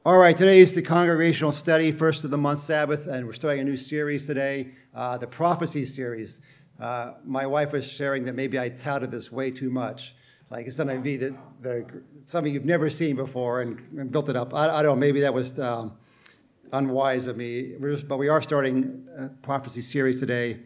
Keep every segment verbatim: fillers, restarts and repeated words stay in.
All right, today is the congregational study, first of the month Sabbath, and we're starting a new series today, uh, the prophecy series. Uh, my wife was sharing that maybe I touted this way too much. Like it's going to be the, the something you've never seen before and, and built it up. I, I don't know, maybe that was um, unwise of me, We're just, but we are starting a prophecy series today.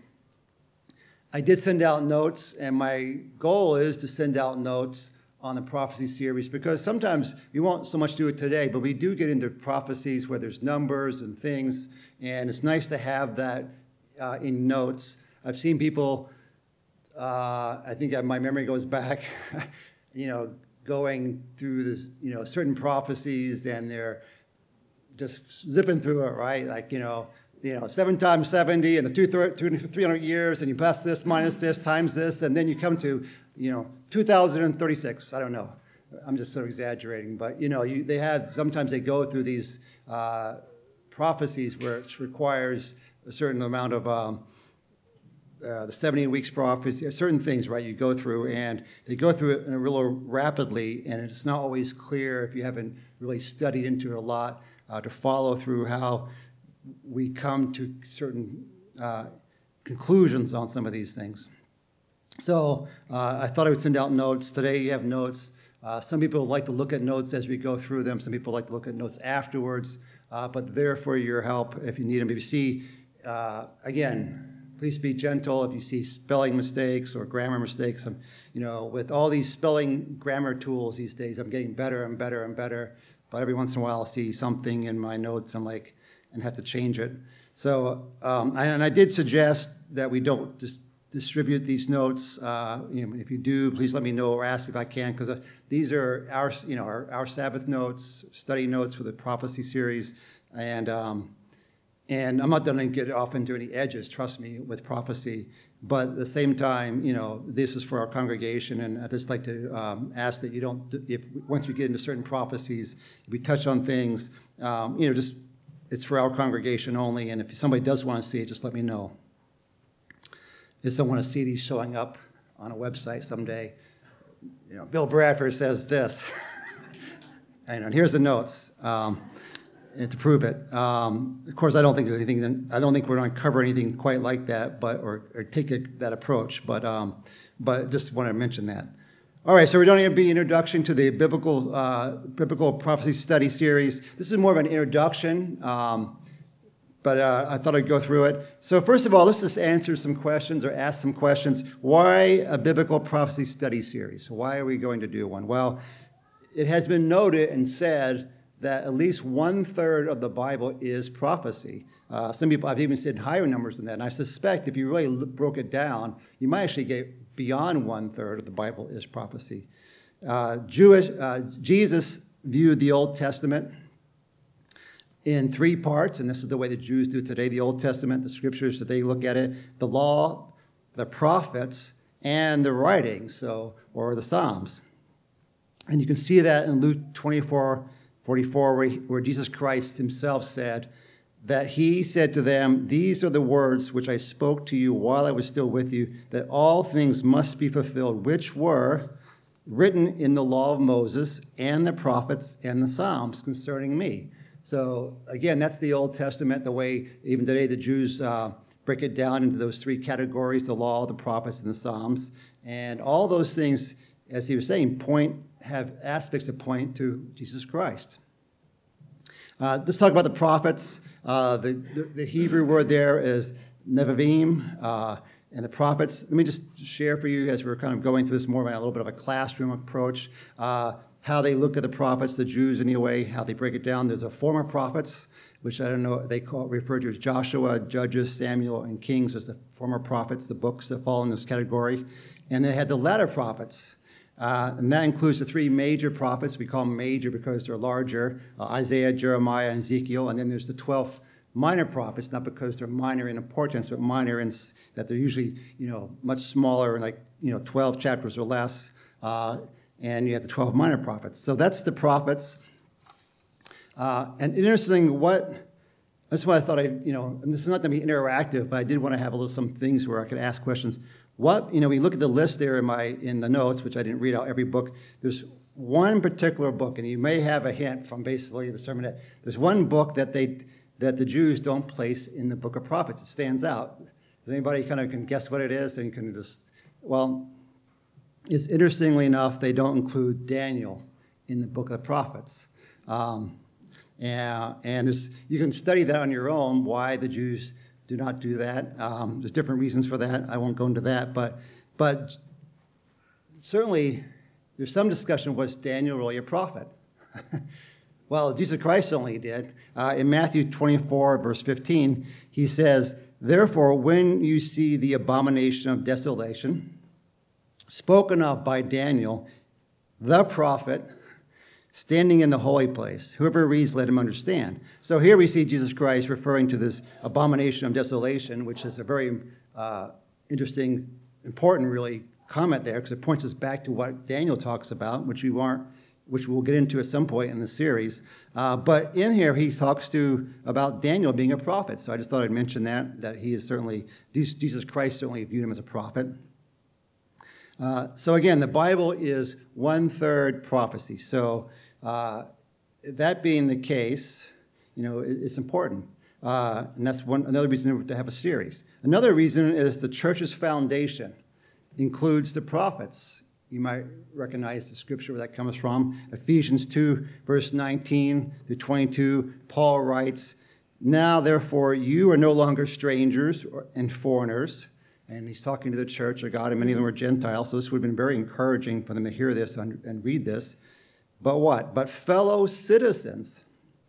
I did send out notes, and my goal is to send out notes on the prophecy series, because sometimes we won't so much do it today, but we do get into prophecies where there's numbers and things, and it's nice to have that uh, in notes. I've seen people, uh, I think my memory goes back, you know, going through this, you know, certain prophecies, and they're just zipping through it, right? Like, you know, you know, seven times seventy, and the two, three hundred years, and you plus this, minus this, times this, and then you come to, you know, two thousand thirty-six. I don't know. I'm just sort of exaggerating, but you know, you, they have sometimes they go through these uh, prophecies where it requires a certain amount of um, uh, the seventy weeks prophecy, certain things, right? You go through, and they go through it in a real rapidly, and it's not always clear if you haven't really studied into it a lot uh, to follow through how we come to certain uh, conclusions on some of these things. So uh, I thought I would send out notes. Today you have notes. Uh, some people like to look at notes as we go through them. Some people like to look at notes afterwards. Uh, but they're for your help if you need them. If you see, uh, again, please be gentle. If you see spelling mistakes or grammar mistakes, I'm, you know, with all these spelling grammar tools these days, I'm getting better and better and better. But every once in a while I'll see something in my notes, I'm like, and have to change it. So, um, and I did suggest that we don't just distribute these notes. Uh, you know, if you do, please let me know or ask if I can, because uh, these are our, you know, our, our Sabbath notes, study notes for the prophecy series, and um, and I'm not going to get off into any edges, trust me, with prophecy. But at the same time, you know, this is for our congregation, and I'd just like to um, ask that you don't, if once we get into certain prophecies, if we touch on things, um, you know, just it's for our congregation only, and if somebody does want to see it, just let me know. Just don't want to see these showing up on a website someday. You know, Bill Bradford says this, and, and here's the notes um, and to prove it. Um, of course, I don't think there's anything. I don't think we're going to cover anything quite like that, but or, or take a, that approach. But um, but just want to mention that. All right, so we're doing a be introduction to the biblical uh, biblical prophecy study series. This is more of an introduction. Um, But uh, I thought I'd go through it. So first of all, let's just answer some questions or ask some questions. Why a biblical prophecy study series? Why are we going to do one? Well, it has been noted and said that at least one-third of the Bible is prophecy. Uh, some people have even said higher numbers than that. And I suspect if you really look, broke it down, you might actually get beyond one-third of the Bible is prophecy. Uh, Jewish, uh, Jesus viewed the Old Testament in three parts, and this is the way the Jews do today, the Old Testament, the scriptures that they look at it, the law, the prophets, and the writings, so, or the Psalms. And you can see that in Luke twenty-four forty-four, where, where Jesus Christ himself said that he said to them, "These are the words which I spoke to you while I was still with you, that all things must be fulfilled, which were written in the law of Moses and the prophets and the Psalms concerning me." So again, that's the Old Testament, the way even today the Jews uh, break it down into those three categories, the law, the prophets, and the Psalms. And all those things, as he was saying, point have aspects that point to Jesus Christ. Uh, let's talk about the prophets. Uh, the, the, the Hebrew word there is Nevi'im, uh, and the prophets. Let me just share for you, as we're kind of going through this more of a little bit of a classroom approach, uh, how they look at the prophets, the Jews anyway, how they break it down. There's a former prophets, which I don't know, they call refer to as Joshua, Judges, Samuel, and Kings as the former prophets, the books that fall in this category. And they had the latter prophets, uh, and that includes the three major prophets. We call them major because they're larger, uh, Isaiah, Jeremiah, and Ezekiel. And then there's the twelve minor prophets, not because they're minor in importance, but minor in that they're usually, you know, much smaller, like, you know, twelve chapters or less. Uh, And you have the twelve minor prophets. So that's the prophets. Uh, and interesting, what, that's why I thought I, you know, and this is not going to be interactive, but I did want to have a little some things where I could ask questions. What, you know, we look at the list there in my, in the notes, which I didn't read out every book. There's one particular book, and you may have a hint from basically the sermon, that there's one book that they that the Jews don't place in the book of prophets. It stands out. Does anybody kind of can guess what it is? And can just, well, it's interestingly enough, they don't include Daniel in the book of the prophets. Um, and and there's, you can study that on your own, why the Jews do not do that. Um, there's different reasons for that. I won't go into that. But, but certainly, there's some discussion, was Daniel really a prophet? Well, Jesus Christ certainly did. Uh, in Matthew twenty-four, verse fifteen, he says, "Therefore, when you see the abomination of desolation spoken of by Daniel, the prophet, standing in the holy place, whoever reads, let him understand." So here we see Jesus Christ referring to this abomination of desolation, which is a very uh, interesting, important, really, comment there, because it points us back to what Daniel talks about, which we weren't, which we'll get into at some point in the series. Uh, but in here, he talks to about Daniel being a prophet. So I just thought I'd mention that, that he is certainly, Jesus Christ certainly viewed him as a prophet. Uh, so again, the Bible is one-third prophecy. So uh, that being the case, you know, it, it's important. Uh, and that's one another reason to have a series. Another reason is the church's foundation includes the prophets. You might recognize the scripture where that comes from. Ephesians two, verse nineteen through twenty-two, Paul writes, "Now, therefore, you are no longer strangers and foreigners." And he's talking to the church of God, and many of them were Gentiles, so this would have been very encouraging for them to hear this and, and read this. But what? But fellow citizens,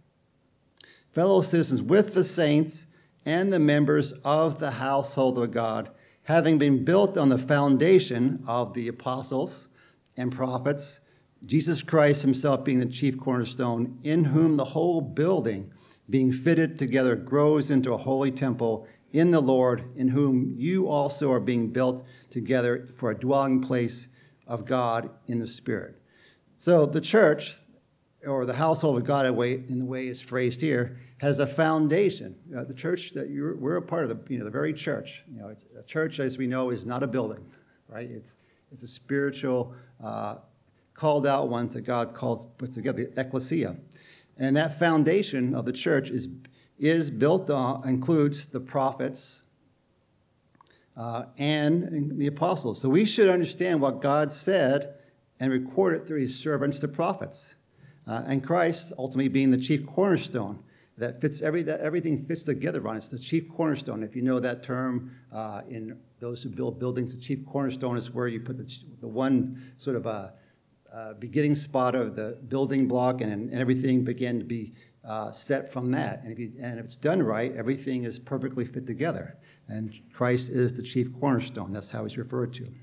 fellow citizens with the saints and the members of the household of God, having been built on the foundation of the apostles and prophets, Jesus Christ himself being the chief cornerstone, in whom the whole building, being fitted together, grows into a holy temple in the Lord, in whom you also are being built together for a dwelling place of God in the Spirit. So the church, or the household of God, in the way it's phrased here, has a foundation. Uh, the church that you're, we're a part of, the you know the very church. You know, it's, a church, as we know, is not a building, right? It's it's a spiritual, uh, called out ones that God calls puts together, the ecclesia, and that foundation of the church is is built on includes the prophets uh, and the apostles. So we should understand what God said and record it through his servants, the prophets, uh, and Christ ultimately being the chief cornerstone. That fits every that everything fits together on. It's the chief cornerstone. If you know that term, uh, in those who build buildings, the chief cornerstone is where you put the the one sort of a, a beginning spot of the building block, and, and everything began to be uh, set from that. And if you, and if it's done right, everything is perfectly fit together. And Christ is the chief cornerstone. That's how he's referred to.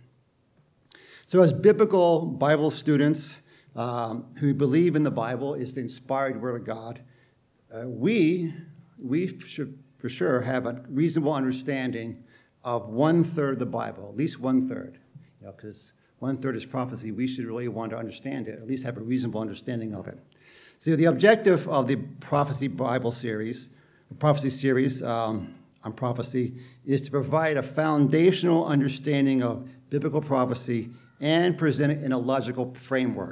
So, as biblical Bible students um, who believe in the Bible is the inspired Word of God, Uh, we, we should for sure have a reasonable understanding of one-third of the Bible, at least one-third. You know, because one-third is prophecy, we should really want to understand it, at least have a reasonable understanding of it. So the objective of the Prophecy Bible series, the Prophecy series um, on prophecy, is to provide a foundational understanding of biblical prophecy and present it in a logical framework.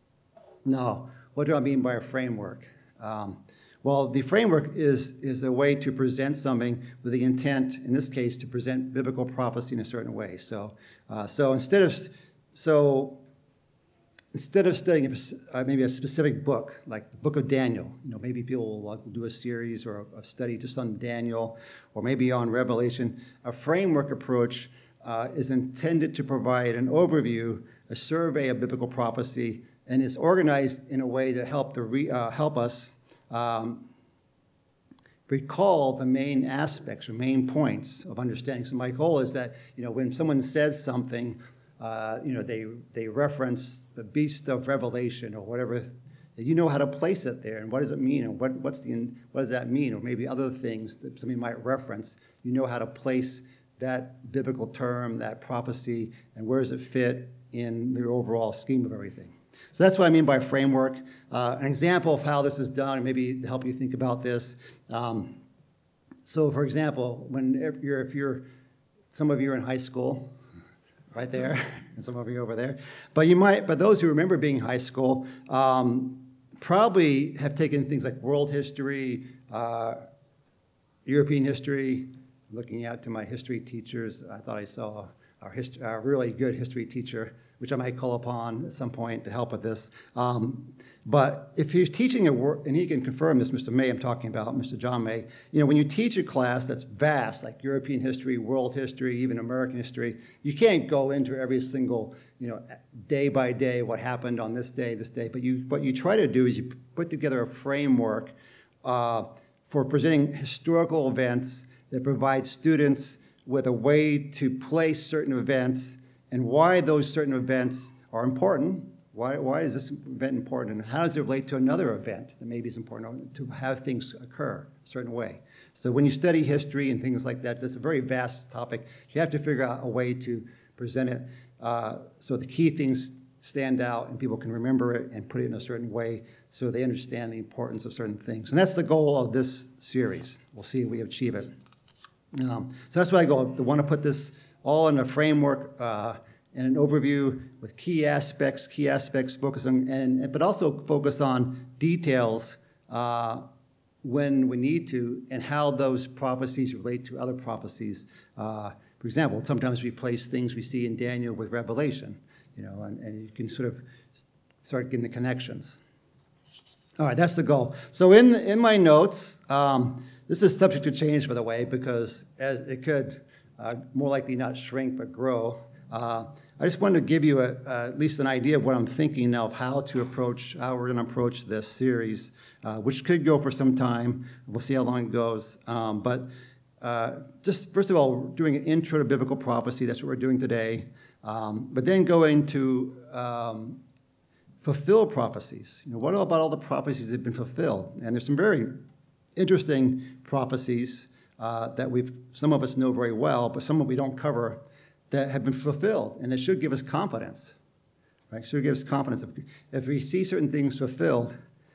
Now, what do I mean by a framework? Um, Well, the framework is, is a way to present something with the intent, in this case, to present biblical prophecy in a certain way. So, uh, so instead of so instead of studying a, uh, maybe a specific book, like the book of Daniel, you know, maybe people will like, do a series or a, a study just on Daniel, or maybe on Revelation. A framework approach uh, is intended to provide an overview, a survey of biblical prophecy, and is organized in a way to help to re, uh, help us. Um, recall the main aspects or main points of understanding. So my goal is that, you know, when someone says something, uh, you know, they they reference the beast of Revelation or whatever, that you know how to place it there and what does it mean and what what's the what does that mean, or maybe other things that somebody might reference. You know how to place that biblical term, that prophecy, and where does it fit in the overall scheme of everything. So that's what I mean by framework. Uh, an example of how this is done, maybe to help you think about this. Um, so, for example, when if you're, if you're, some of you are in high school, right there, and some of you over there. But you might, but those who remember being in high school um, probably have taken things like world history, uh, European history. Looking out to my history teachers, I thought I saw our, hist- our really good history teacher, which I might call upon at some point to help with this. Um, but if he's teaching a work, and he can confirm this, Mister May, I'm talking about, Mister John May, you know, when you teach a class that's vast, like European history, world history, even American history, you can't go into every single, you know, day by day, what happened on this day, this day. But you, what you try to do is you put together a framework uh, for presenting historical events that provide students with a way to place certain events and why those certain events are important. Why, why is this event important, and how does it relate to another event that maybe is important to have things occur a certain way? So when you study history and things like that, that's a very vast topic. You have to figure out a way to present it uh, so the key things stand out and people can remember it and put it in a certain way so they understand the importance of certain things. And that's the goal of this series. We'll see if we achieve it. Um, so that's why I go, I want to put this all in a framework uh, and an overview with key aspects, key aspects focus on, and, but also focus on details uh, when we need to and how those prophecies relate to other prophecies. Uh, for example, sometimes we place things we see in Daniel with Revelation, you know, and, and you can sort of start getting the connections. All right, that's the goal. So in, in my notes, um, this is subject to change, by the way, because as it could uh, more likely not shrink but grow. Uh, I just wanted to give you a, uh, at least an idea of what I'm thinking now of how to approach, how we're going to approach this series, uh, which could go for some time. We'll see how long it goes. Um, but uh, just first of all, we're doing an intro to biblical prophecy. That's what we're doing today. Um, but then go into um, fulfill prophecies. You know, what about all the prophecies that have been fulfilled? And there's some very interesting prophecies uh, that we've some of us know very well, but some of we don't cover that have been fulfilled, and it should give us confidence. Right? It should give us confidence. If, if we see certain things fulfilled,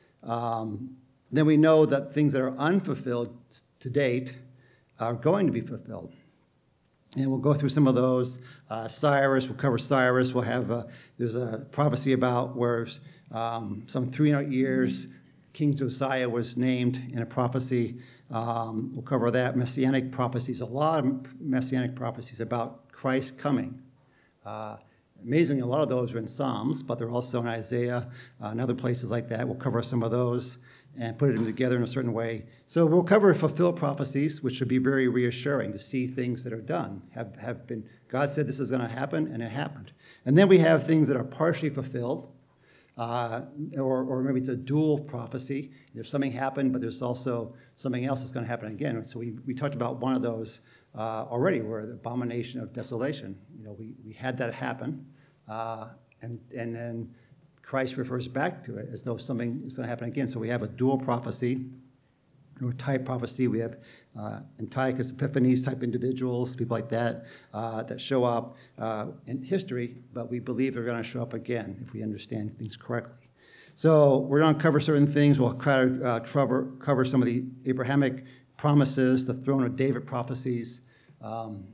um, then we know that things that are unfulfilled to date are going to be fulfilled. And we'll go through some of those. Uh, Cyrus, we'll cover Cyrus. We'll have a, there's a prophecy about where um, some three hundred years King Josiah was named in a prophecy. Um, we'll cover that. Messianic prophecies, a lot of messianic prophecies about Christ coming. Uh, amazingly, a lot of those are in Psalms, but they're also in Isaiah uh, and other places like that. We'll cover some of those and put them together in a certain way. So we'll cover fulfilled prophecies, which should be very reassuring to see things that are done, have, have been, God said this is going to happen, and it happened. And then we have things that are partially fulfilled, uh, or, or maybe it's a dual prophecy. There's something happened, but there's also something else that's going to happen again. So we, we talked about one of those uh, already, where the abomination of desolation, you know, we, we had that happen, uh, and, and then Christ refers back to it as though something is going to happen again. So we have a dual prophecy, or type prophecy. We have uh, Antiochus Epiphanes type individuals, people like that, uh, that show up uh, in history, but we believe they're going to show up again if we understand things correctly. So we're going to cover certain things. We'll try to uh, cover, cover some of the Abrahamic promises, the throne of David prophecies, um,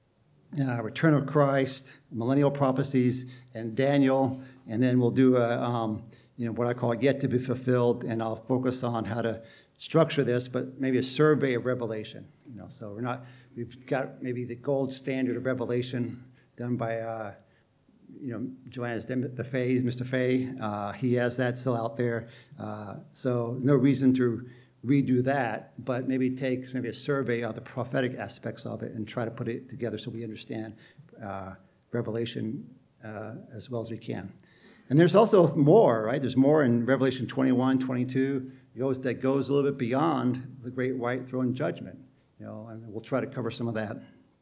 uh, return of Christ, millennial prophecies, and Daniel. And then we'll do a, um, you know, what I call yet to be fulfilled, and I'll focus on how to structure this, but maybe a survey of Revelation. You know, so we're not, we've got maybe the gold standard of Revelation done by, uh, you know, Joannes the Fay, Mister Fay. Uh, he has that still out there. Uh, so no reason to redo that, but maybe take maybe a survey of the prophetic aspects of it and try to put it together so we understand uh, Revelation uh, as well as we can. And there's also more, right? There's more in Revelation twenty-one, twenty-two, goes, that goes a little bit beyond the great white throne judgment, you know, and we'll try to cover some of that.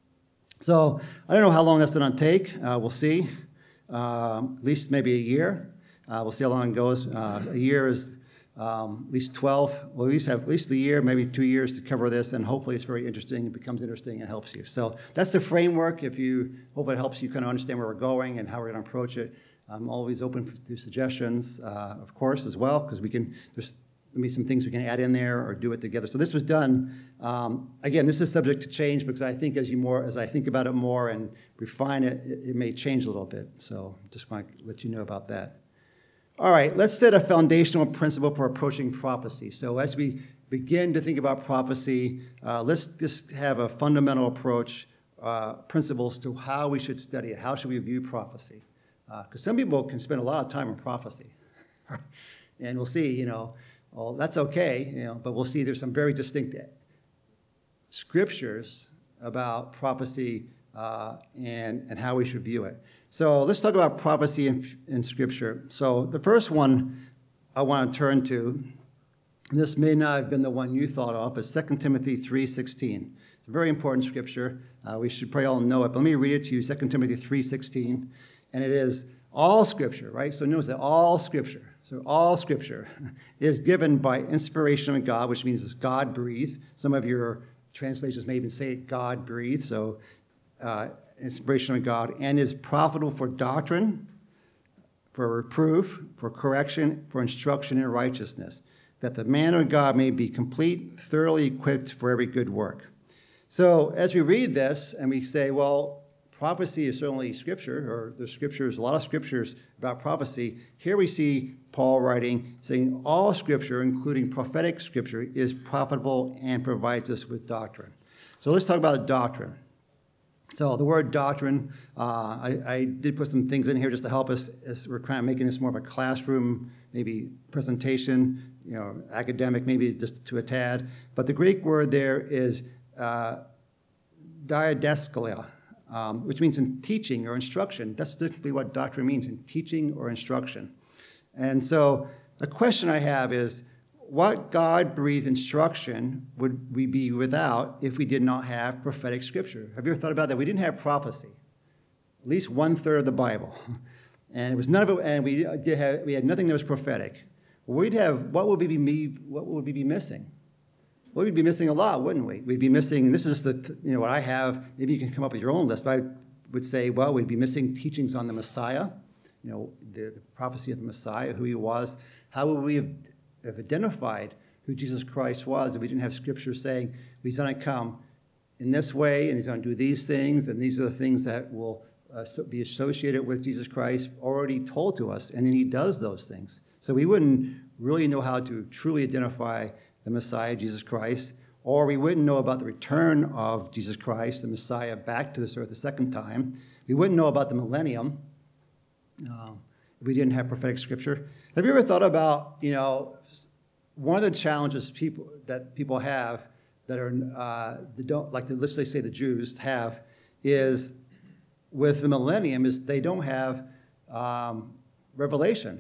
So I don't know how long that's going to take. Uh, we'll see. Um, at least maybe a year. Uh, we'll see how long it goes. Uh, a year is um, at least twelve. We'll at least have at least a year, maybe two years to cover this, and hopefully it's very interesting. It becomes interesting and helps you. So that's the framework. If you hope it helps you kind of understand where we're going and how we're going to approach it. I'm always open to suggestions, uh, of course, as well, because we can. There's maybe some things we can add in there or do it together. So this was done. Um, again, this is subject to change because I think as you more as I think about it more and refine it, it, it may change a little bit. So just want to let you know about that. All right, let's set a foundational principle for approaching prophecy. So as we begin to think about prophecy, uh, let's just have a fundamental approach, uh, principles to how we should study it. How should we view prophecy? Because uh, some people can spend a lot of time on prophecy. And we'll see, you know, well, that's okay, you know, but we'll see there's some very distinct scriptures about prophecy uh, and, and how we should view it. So let's talk about prophecy in, in Scripture. So the first one I want to turn to, and this may not have been the one you thought of, but Second Timothy three sixteen. It's a very important scripture. Uh, we should probably all know it, but let me read it to you, Second Timothy three sixteen. And it is all Scripture, right? So notice that all Scripture. So all Scripture is given by inspiration of God, which means it's God-breathed. Some of your translations may even say God-breathed, so uh, inspiration of God, and is profitable for doctrine, for reproof, for correction, for instruction in righteousness, that the man of God may be complete, thoroughly equipped for every good work. So as we read this and we say, well, prophecy is certainly Scripture, or there's scriptures, a lot of scriptures about prophecy. Here we see Paul writing, saying all Scripture, including prophetic Scripture, is profitable and provides us with doctrine. So let's talk about doctrine. So the word doctrine, uh, I, I did put some things in here just to help us as we're kind of making this more of a classroom, maybe presentation, you know, academic, maybe just to a tad. But the Greek word there is uh, didaskalia, um, which means in teaching or instruction. That's typically what doctrine means, in teaching or instruction. And so the question I have is, what God-breathed instruction would we be without if we did not have prophetic Scripture? Have you ever thought about that? We didn't have prophecy, at least one-third of the Bible. And it was none of it, and we did have, we had nothing that was prophetic. We'd have, what would we be, what would we be missing? Well, we'd be missing a lot, wouldn't we? We'd be missing, and this is the, you know, what I have, maybe you can come up with your own list, but I would say, well, we'd be missing teachings on the Messiah, you know, the, the prophecy of the Messiah, who he was. How would we have, have identified who Jesus Christ was if we didn't have Scripture saying he's going to come in this way, and he's going to do these things, and these are the things that will uh, so be associated with Jesus Christ, already told to us, and then he does those things. So we wouldn't really know how to truly identify the Messiah, Jesus Christ, or we wouldn't know about the return of Jesus Christ, the Messiah, back to this earth a second time. We wouldn't know about the millennium uh, if we didn't have prophetic Scripture. Have you ever thought about, you know, one of the challenges people that people have that are uh, that don't, like the, let's say the Jews have, is with the millennium is they don't have um, revelation.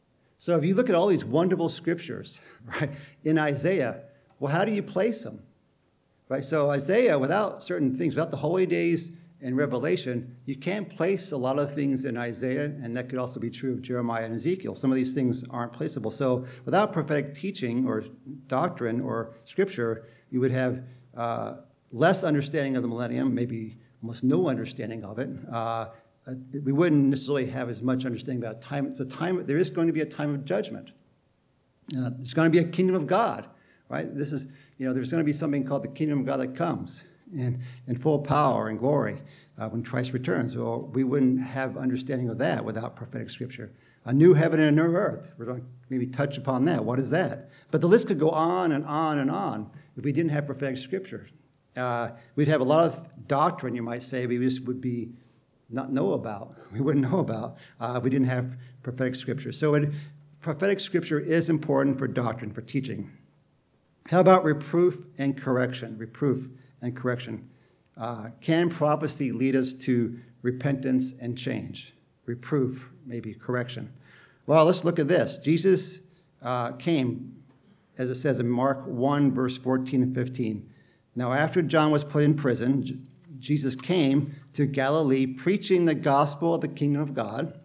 So if you look at all these wonderful scriptures, right, in Isaiah, well, how do you place them? Right? So Isaiah, without certain things, without the holy days and Revelation, you can't place a lot of things in Isaiah, and that could also be true of Jeremiah and Ezekiel. Some of these things aren't placeable. So without prophetic teaching or doctrine or scripture, you would have uh, less understanding of the millennium, maybe almost no understanding of it. Uh, we wouldn't necessarily have as much understanding about time. It's a time. There is going to be a time of judgment. Uh, there's going to be a kingdom of God, right? This is, you know, there's going to be something called the kingdom of God that comes in, in full power and glory uh, when Christ returns. Or we wouldn't have understanding of that without prophetic Scripture. A new heaven and a new earth. We're going to maybe touch upon that. What is that? But the list could go on and on and on if we didn't have prophetic Scripture. Uh, we'd have a lot of doctrine, you might say, we just would be not know about. We wouldn't know about uh, if we didn't have prophetic Scripture. So it, prophetic Scripture is important for doctrine, for teaching. How about reproof and correction? Reproof and correction. Uh, can prophecy lead us to repentance and change? Reproof, maybe correction. Well, let's look at this. Jesus uh, came, as it says in Mark one, verse fourteen and fifteen. Now, after John was put in prison, Jesus came to Galilee preaching the gospel of the kingdom of God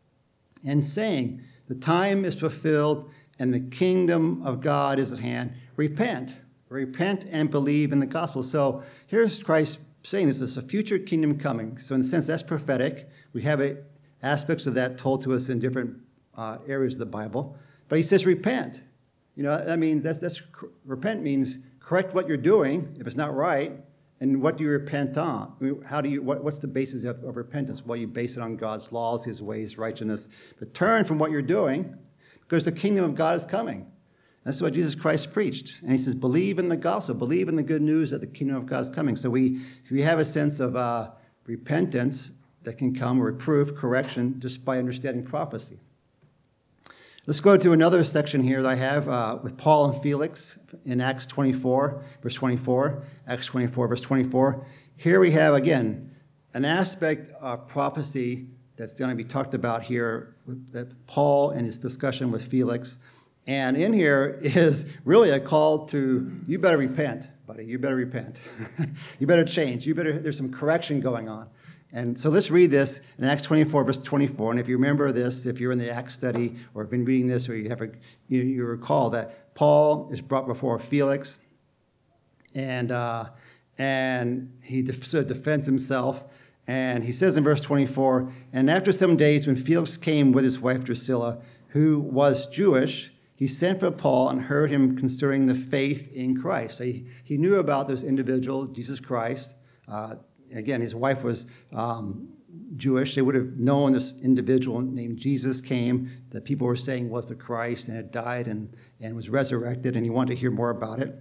and saying, the time is fulfilled and the kingdom of God is at hand. Repent, repent and believe in the gospel. So here's Christ saying this is a future kingdom coming. So in a sense, that's prophetic. We have a, aspects of that told to us in different uh, areas of the Bible. But he says, repent. You know, that means that's, that's repent means correct what you're doing if it's not right, and what do you repent on? I mean, how do you? What, what's the basis of, of repentance? Well, you base it on God's laws, His ways, righteousness. But turn from what you're doing, because the kingdom of God is coming. That's what Jesus Christ preached, and He says, believe in the gospel, believe in the good news that the kingdom of God is coming. So we, we have a sense of uh, repentance that can come, reproof, correction, just by understanding prophecy. Let's go to another section here that I have uh, with Paul and Felix in Acts twenty-four, verse twenty-four. Acts twenty-four, verse twenty-four. Here we have, again, an aspect of prophecy that's going to be talked about here with that Paul and his discussion with Felix. And in here is really a call to, you better repent, buddy. You better repent. You better change. You better, there's some correction going on. And so let's read this in Acts twenty-four, verse twenty-four. And if you remember this, if you're in the Acts study or have been reading this, or you have a, you, you recall that Paul is brought before Felix, and uh, and he def- sort of defends himself. And he says in verse twenty-four, and after some days, when Felix came with his wife Drusilla, who was Jewish, he sent for Paul and heard him concerning the faith in Christ. So he, he knew about this individual, Jesus Christ. Uh, Again, his wife was um, Jewish. They would have known this individual named Jesus came that people were saying was the Christ and had died and, and was resurrected, and he wanted to hear more about it.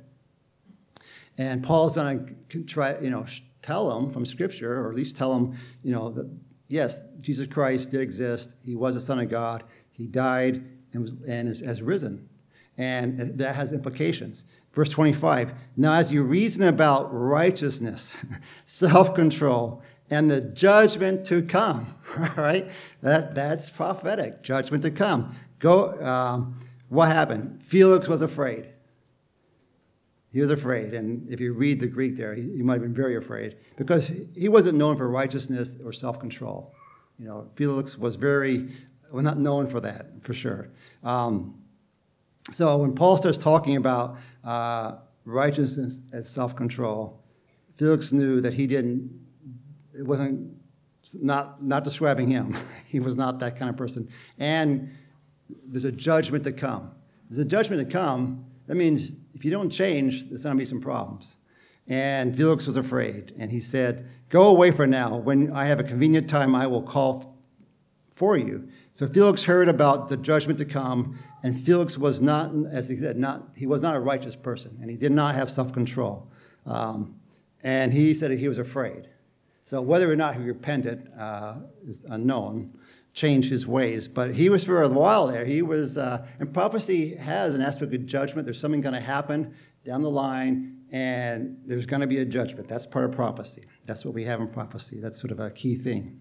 And Paul's going to try, you know, tell him from Scripture, or at least tell him, you know, that yes, Jesus Christ did exist. He was the Son of God. He died and was and is, has risen, and that has implications. Verse twenty-five, now as you reason about righteousness, self-control, and the judgment to come, all right? That, that's prophetic, judgment to come. Go. Um, what happened? Felix was afraid. He was afraid, and if you read the Greek there, he, he might have been very afraid, because he wasn't known for righteousness or self-control. You know, Felix was very, well, not known for that, for sure. Um, so when Paul starts talking about Uh, righteousness and self-control, Felix knew that he didn't, it wasn't, not, not describing him. He was not that kind of person. And there's a judgment to come. There's a judgment to come. That means if you don't change, there's going to be some problems. And Felix was afraid. And he said, go away for now. When I have a convenient time, I will call for you. So Felix heard about the judgment to come, and Felix was not, as he said, not he was not a righteous person, and he did not have self-control. Um, and he said that he was afraid. So whether or not he repented uh, is unknown, changed his ways. But he was, for a while there, he was, uh, and prophecy has an aspect of judgment. There's something going to happen down the line, and there's going to be a judgment. That's part of prophecy. That's what we have in prophecy. That's sort of a key thing.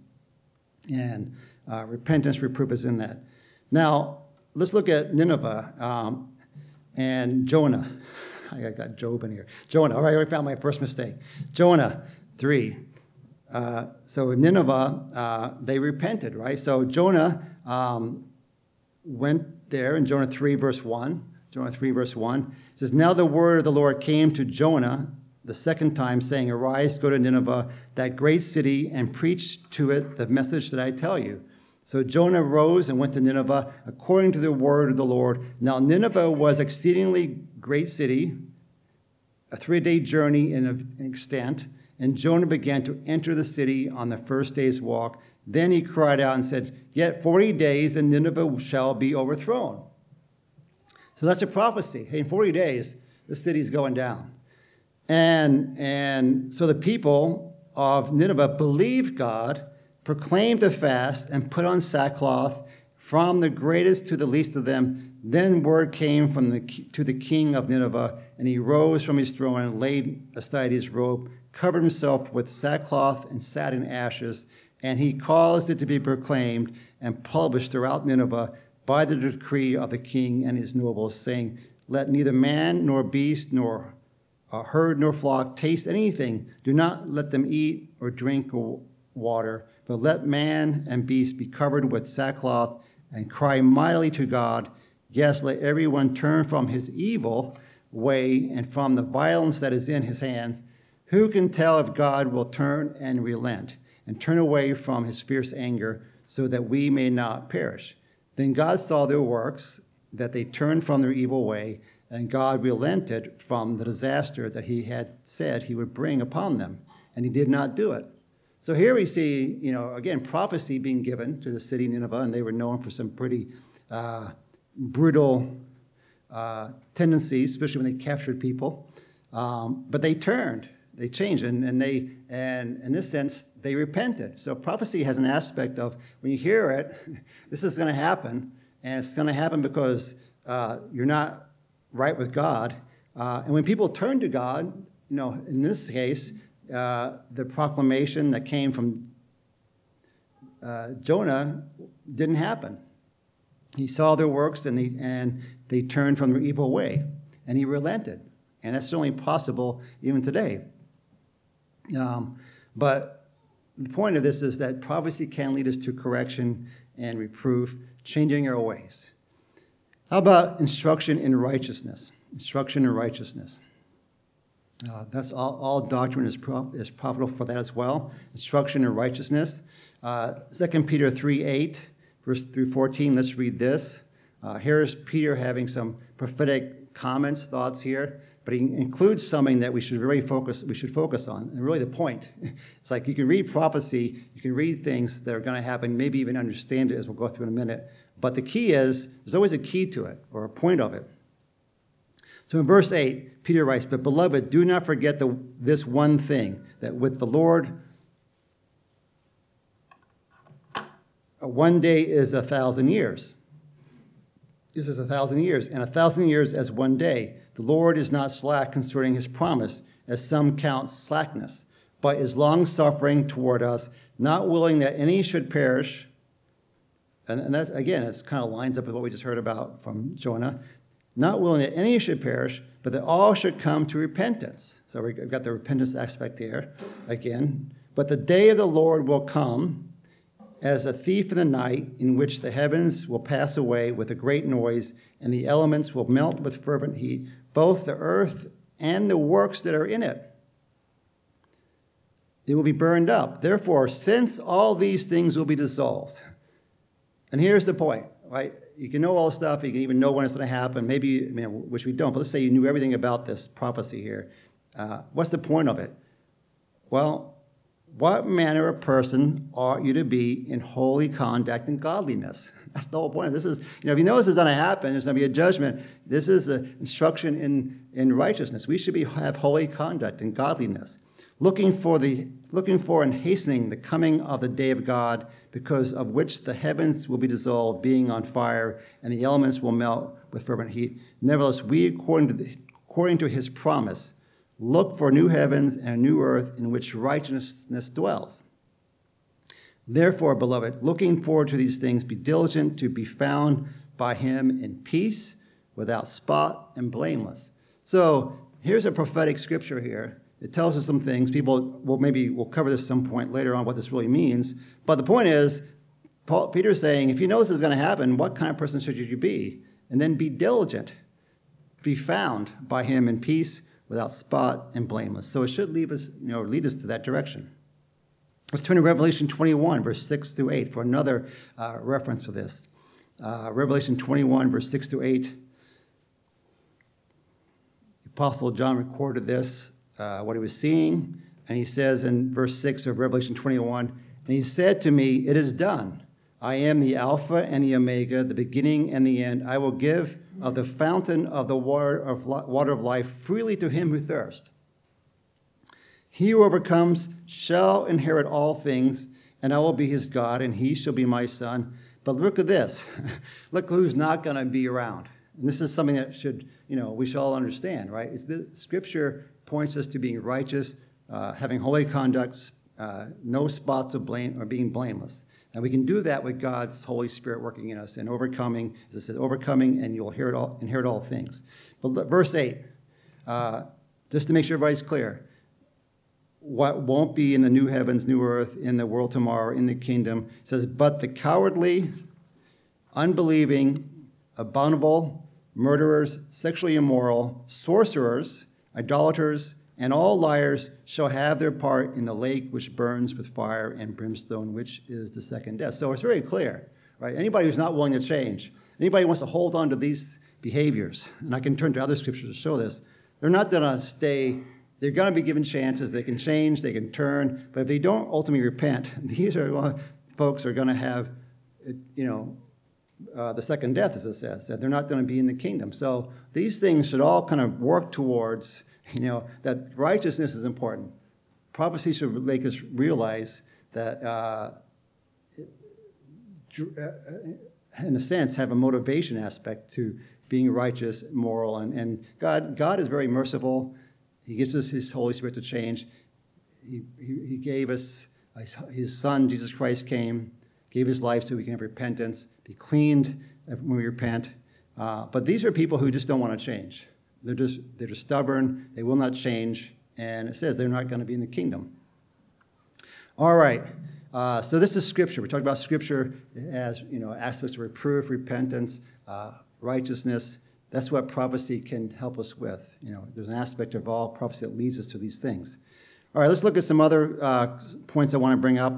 And uh, repentance, reproof is in that. Now, let's look at Nineveh um, and Jonah. I got Job in here. Jonah. All right, I found my first mistake. Jonah three. Uh, so in Nineveh, uh, they repented, right? So Jonah um, went there in Jonah three, verse one. Jonah three, verse one. It says, now the word of the Lord came to Jonah the second time, saying, arise, go to Nineveh, that great city, and preach to it the message that I tell you. So Jonah rose and went to Nineveh according to the word of the Lord. Now Nineveh was exceedingly great city, a three-day journey in extent, and Jonah began to enter the city on the first day's walk. Then he cried out and said, yet forty days and Nineveh shall be overthrown. So that's a prophecy. Hey, in forty days, the city's going down. And, and so the people of Nineveh believed God, proclaimed a fast, and put on sackcloth from the greatest to the least of them. Then word came from the, to the king of Nineveh, and he rose from his throne and laid aside his robe, covered himself with sackcloth and sat in ashes, and he caused it to be proclaimed and published throughout Nineveh by the decree of the king and his nobles, saying, let neither man nor beast nor uh, herd nor flock taste anything. Do not let them eat or drink or water, but let man and beast be covered with sackcloth and cry mightily to God. Yes, let everyone turn from his evil way and from the violence that is in his hands. Who can tell if God will turn and relent and turn away from his fierce anger so that we may not perish? Then God saw their works, that they turned from their evil way, and God relented from the disaster that he had said he would bring upon them, and he did not do it. So here we see, you know, again, prophecy being given to the city of Nineveh, and they were known for some pretty uh, brutal uh, tendencies, especially when they captured people. Um, but they turned, they changed, and, and they, and in this sense, they repented. So prophecy has an aspect of when you hear it, this is going to happen, and it's going to happen because uh, you're not right with God. Uh, and when people turn to God, you know, in this case, uh, the proclamation that came from uh, Jonah didn't happen. He saw their works, and they, and they turned from their evil way, and he relented. And that's certainly possible even today. Um, but the point of this is that prophecy can lead us to correction and reproof, changing our ways. How about instruction in righteousness? Instruction in righteousness. Uh, that's all, all doctrine is, pro, is profitable for that as well. Instruction in righteousness. Uh, Second Peter three eight, verse through fourteen, let's read this. Uh, here's Peter having some prophetic comments, thoughts here. But he includes something that we should really focus, we should focus on, and really the point. It's like you can read prophecy, you can read things that are going to happen, maybe even understand it as we'll go through in a minute. But the key is, there's always a key to it, or a point of it. So in verse eight, Peter writes, "But beloved, do not forget the, this one thing, that with the Lord, one day is a thousand years. This is a thousand years, and a thousand years as one day. The Lord is not slack concerning his promise, as some count slackness, but is long-suffering toward us, not willing that any should perish." And, and that, again, it kind of lines up with what we just heard about from Jonah. "Not willing that any should perish, but that all should come to repentance." So we've got the repentance aspect here again. "But the day of the Lord will come as a thief in the night, in which the heavens will pass away with a great noise, and the elements will melt with fervent heat, both the earth and the works that are in it. It will be burned up. Therefore, since all these things will be dissolved." And here's the point, right? You can know all the stuff. You can even know when it's going to happen. Maybe, I mean, which we don't, but let's say you knew everything about this prophecy here. Uh, what's the point of it? Well, what manner of person ought you to be in holy conduct and godliness? That's the whole point. This is, you know, if you know this is going to happen, there's going to be a judgment. This is the instruction in, in righteousness. We should be have holy conduct and godliness, looking for the looking for and hastening the coming of the day of God, because of which the heavens will be dissolved, being on fire, and the elements will melt with fervent heat. Nevertheless, we, according to the, according to his promise, look for new heavens and a new earth in which righteousness dwells. Therefore, beloved, looking forward to these things, be diligent to be found by him in peace, without spot and blameless. So here's a prophetic scripture here. It tells us some things. People will maybe we'll cover this some point later on what this really means. But the point is, Paul, Peter's saying, if you know this is going to happen, what kind of person should you be? And then be diligent, be found by him in peace, without spot and blameless. So it should lead us, you know, lead us to that direction. Let's turn to Revelation twenty-one, verse six through eight, for another uh, reference to this. Uh, Revelation twenty-one, verse six through eight. The Apostle John recorded this, uh, what he was seeing, and he says in verse six of Revelation twenty-one, "And he said to me, it is done. I am the Alpha and the Omega, the beginning and the end. I will give of the fountain of the water of, water of life freely to him who thirsts. He who overcomes shall inherit all things, and I will be his God, and he shall be my son." But look at this. Look who's not going to be around. And this is something that should, you know, we should all understand, right? It's the Scripture points us to being righteous, uh, having holy conduct, uh, no spots of blame, or being blameless. And we can do that with God's Holy Spirit working in us and overcoming, as it says, overcoming, and you'll inherit all, inherit all things. But verse eight, uh, just to make sure everybody's clear, what won't be in the new heavens, new earth, in the world tomorrow, in the kingdom, it says, "But the cowardly, unbelieving, abominable, murderers, sexually immoral, sorcerers, idolaters, and all liars shall have their part in the lake which burns with fire and brimstone, which is the second death." So it's very clear, right? Anybody who's not willing to change, Anybody who wants to hold on to these behaviors, and I can turn to other scriptures to show this, they're not going to stay, they're going to be given chances. They can change, they can turn, but if they don't ultimately repent, these are folks are going to have, you know, uh, the second death, as it says, that they're not going to be in the kingdom. So these things should all kind of work towards, you know, that righteousness is important. Prophecy should make us realize that, uh, in a sense, have a motivation aspect to being righteous, moral, and, and God, God is very merciful. He gives us his Holy Spirit to change. He, he, he gave us, his Son, Jesus Christ, came, gave his life so we can have repentance, be cleaned when we repent. Uh, but these are people who just don't want to change. They're just, they're just stubborn. They will not change. And it says they're not going to be in the kingdom. All right. Uh, so this is Scripture. We're talking about Scripture as, you know, aspects of reproof, repentance, uh, righteousness. That's what prophecy can help us with. You know, there's an aspect of all prophecy that leads us to these things. All right, let's look at some other uh, points I want to bring up.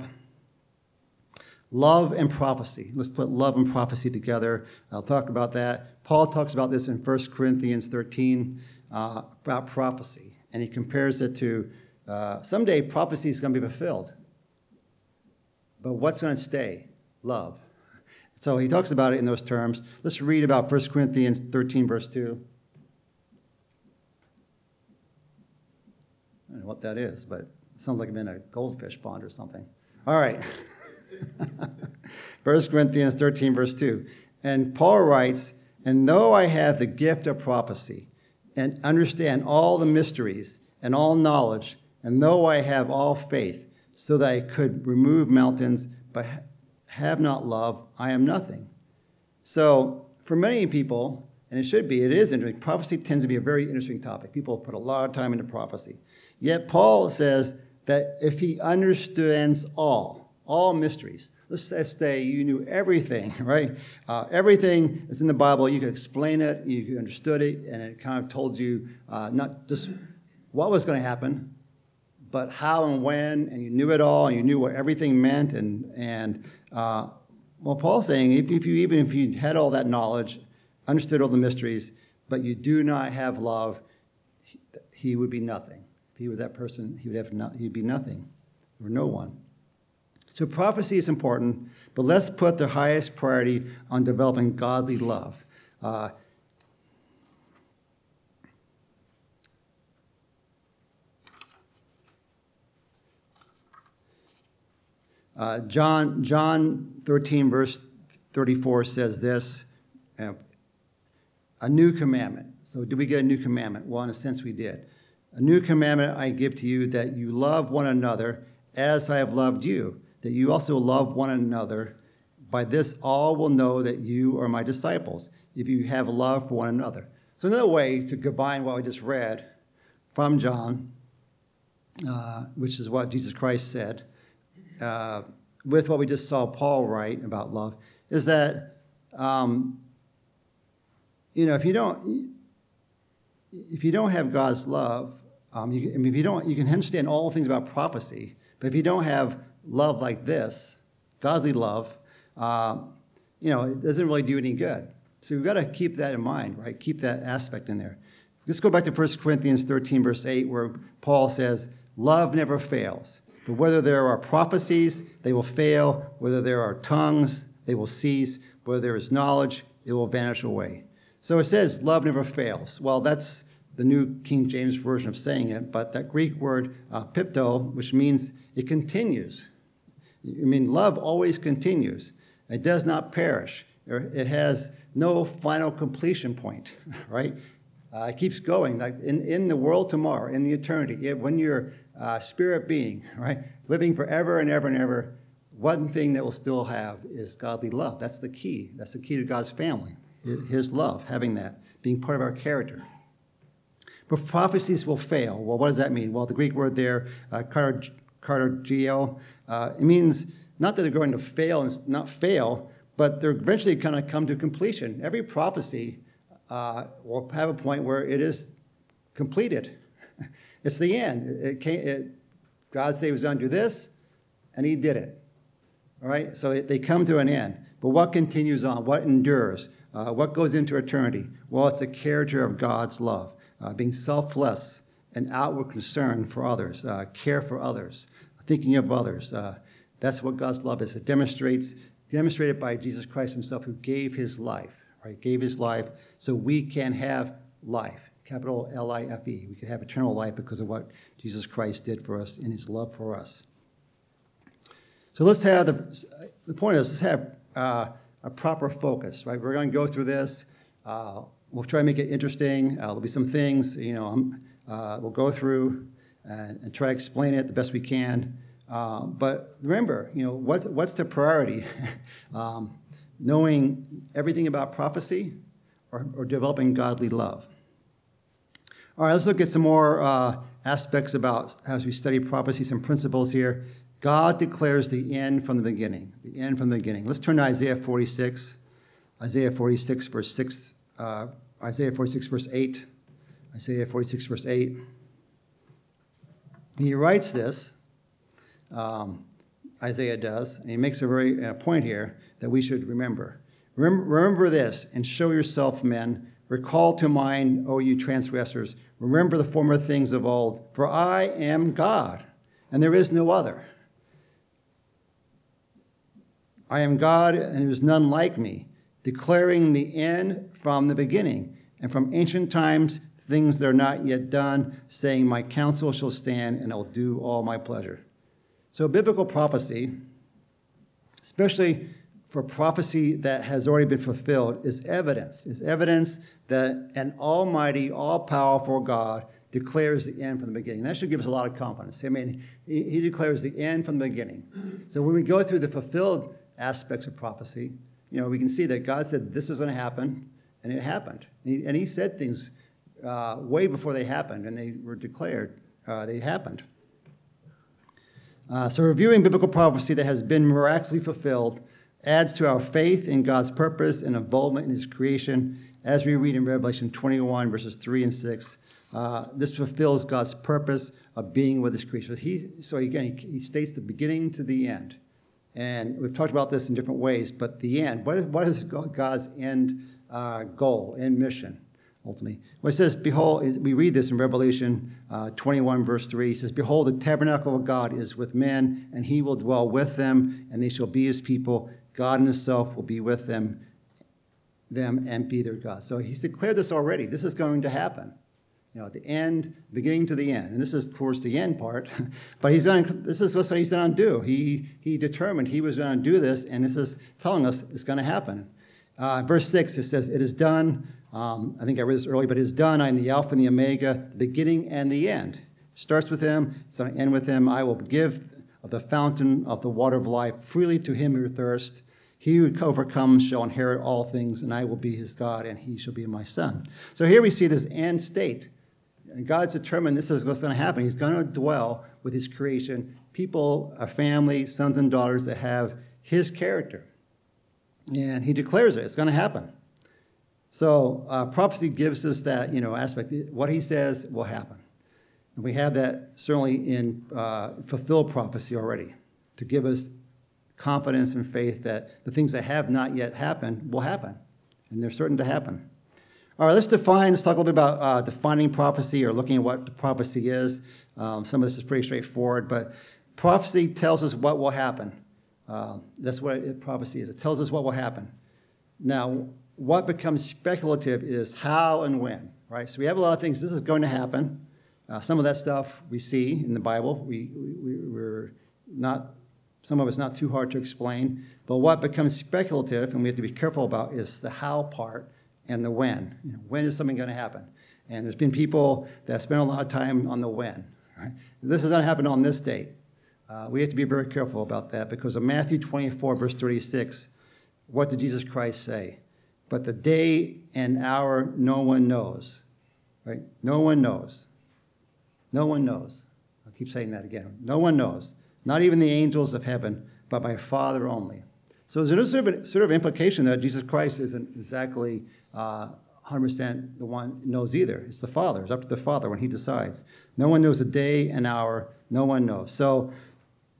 Love and prophecy. Let's put love and prophecy together. I'll talk about that. Paul talks about this in First Corinthians thirteen uh, about prophecy, and he compares it to uh, someday prophecy is going to be fulfilled. But what's going to stay? Love. So he talks about it in those terms. Let's read about First Corinthians thirteen, verse two. I don't know what that is, but it sounds like I'm in a goldfish pond or something. All right. First Corinthians thirteen, verse two. And Paul writes, and though I have the gift of prophecy and understand all the mysteries and all knowledge, and though I have all faith, so that I could remove mountains, but have not love, I am nothing. So for many people, and it should be, it is interesting, prophecy tends to be a very interesting topic. People put a lot of time into prophecy. Yet Paul says that if he understands all, all mysteries, let's say you knew everything, right? Uh, everything that's in the Bible, you could explain it, you understood it, and it kind of told you uh, not just what was going to happen, but how and when, and you knew it all, and you knew what everything meant, and and uh, well, Paul's saying if, if you even if you had all that knowledge, understood all the mysteries, but you do not have love, he, he would be nothing. If he was that person, he would have not, he'd be nothing, or no one. So prophecy is important, but let's put the highest priority on developing godly love. Uh, Uh, John, John thirteen, verse thirty-four says this, uh, a new commandment. So did we get a new commandment? Well, in a sense we did. A new commandment I give to you, that you love one another as I have loved you, that you also love one another. By this all will know that you are my disciples, if you have love for one another. So another way to combine what we just read from John, uh, which is what Jesus Christ said, Uh, with what we just saw Paul write about love, is that, um, you know, if you don't, if you don't have God's love, um, you, I mean, if you don't, you can understand all the things about prophecy, but if you don't have love like this, godly love, uh, you know, it doesn't really do any good. So we've got to keep that in mind, right? Keep that aspect in there. Let's go back to First Corinthians thirteen, verse eight, where Paul says, love never fails. But whether there are prophecies, they will fail. Whether there are tongues, they will cease. Whether there is knowledge, it will vanish away. So it says love never fails. Well, that's the New King James Version of saying it, but that Greek word uh, pipto, which means it continues. I mean, love always continues. It does not perish. It has no final completion point, right? Uh, it keeps going. Like in, in the world tomorrow, in the eternity, it, when you're Uh, spirit being, right? Living forever and ever and ever. One thing that will still have is godly love. That's the key. That's the key to God's family. His love, having that, being part of our character. But prophecies will fail. Well, what does that mean? Well, the Greek word there, uh, katargeo, uh, it means not that they're going to fail and not fail, but they're eventually going to come to completion. Every prophecy uh, will have a point where it is completed. It's the end. It came, it, God said he was going to do this, and he did it. All right, so they come to an end. But what continues on? What endures? Uh, what goes into eternity? Well, it's the character of God's love, uh, being selfless and outward concern for others, uh, care for others, thinking of others. Uh, that's what God's love is. It demonstrates, demonstrated by Jesus Christ himself, who gave his life, right? Gave his life so we can have life, capital L I F E. We can have eternal life because of what Jesus Christ did for us in his love for us. So let's have, the, the point is, let's have uh, a proper focus, right? We're going to go through this. Uh, we'll try to make it interesting. Uh, there'll be some things, you know, uh, we'll go through and, and try to explain it the best we can. Uh, but remember, you know, what, what's the priority? um, knowing everything about prophecy or, or developing godly love? All right, let's look at some more uh, aspects about, as we study prophecy, some principles here. God declares the end from the beginning, the end from the beginning. Let's turn to Isaiah forty-six, Isaiah forty-six, verse six, uh, Isaiah forty-six, verse eight, Isaiah forty-six, verse eight. He writes this, um, Isaiah does, and he makes a very a point here that we should remember. remember. Remember this, and show yourself, men. Recall to mind, O you transgressors. Remember the former things of old, for I am God, and there is no other. I am God, and there is none like me, declaring the end from the beginning, and from ancient times things that are not yet done, saying, my counsel shall stand, and I'll do all my pleasure. So biblical prophecy, especially for prophecy that has already been fulfilled, is evidence, is evidence that an almighty, all-powerful God declares the end from the beginning. That should give us a lot of confidence. I mean, he, he declares the end from the beginning. So when we go through the fulfilled aspects of prophecy, you know, we can see that God said this was going to happen, and it happened. And he, and he said things uh, way before they happened, and they were declared. Uh, they happened. Uh, so reviewing biblical prophecy that has been miraculously fulfilled adds to our faith in God's purpose and involvement in his creation. As we read in Revelation twenty-one, verses three and six, uh, this fulfills God's purpose of being with his creation. He, so again, he, he states the beginning to the end. And we've talked about this in different ways, but the end, what is, what is God's end uh, goal, end mission, ultimately? Well, it says, behold, we read this in Revelation uh, twenty-one, verse three. It says, behold, the tabernacle of God is with men, and he will dwell with them, and they shall be his people. God himself will be with them, them and be their God. So he's declared this already. This is going to happen. You know, at the end, beginning to the end. And this is, of course, the end part. But he's done, this is what he's going to do. He, he determined he was going to do this, and this is telling us it's going to happen. Uh, verse six, it says, it is done. Um, I think I read this earlier, but it is done. I am the Alpha and the Omega, the beginning and the end. It starts with him. It's going to end with him. I will give of the fountain of the water of life freely to him who thirsts. He who overcomes shall inherit all things, and I will be his God, and he shall be my son. So here we see this end state. And God's determined this is what's going to happen. He's going to dwell with his creation, people, a family, sons and daughters that have his character. And he declares it. It's going to happen. So uh, prophecy gives us that, you know, aspect. What he says will happen. And we have that certainly in uh, fulfilled prophecy already to give us confidence and faith that the things that have not yet happened will happen. And they're certain to happen. All right, let's define, let's talk a little bit about uh, defining prophecy or looking at what the prophecy is. Um, some of this is pretty straightforward, but prophecy tells us what will happen. Uh, that's what it, prophecy is. It tells us what will happen. Now, what becomes speculative is how and when, right? So we have a lot of things. This is going to happen. Uh, some of that stuff we see in the Bible. We, we, we're not, some of it's not too hard to explain. But what becomes speculative, and we have to be careful about, is the how part and the when. You know, when is something going to happen? And there's been people that have spent a lot of time on the when. Right? This is going to happen on this date. Uh, we have to be very careful about that because of Matthew twenty-four, verse thirty-six, what did Jesus Christ say? But the day and hour no one knows. Right? No one knows. No one knows. I'll keep saying that again. No one knows. Not even the angels of heaven, but my Father only. So there's a sort of, sort of implication that Jesus Christ isn't exactly uh, one hundred percent the one who knows either. It's the Father. It's up to the Father when he decides. No one knows the day and hour. No one knows. So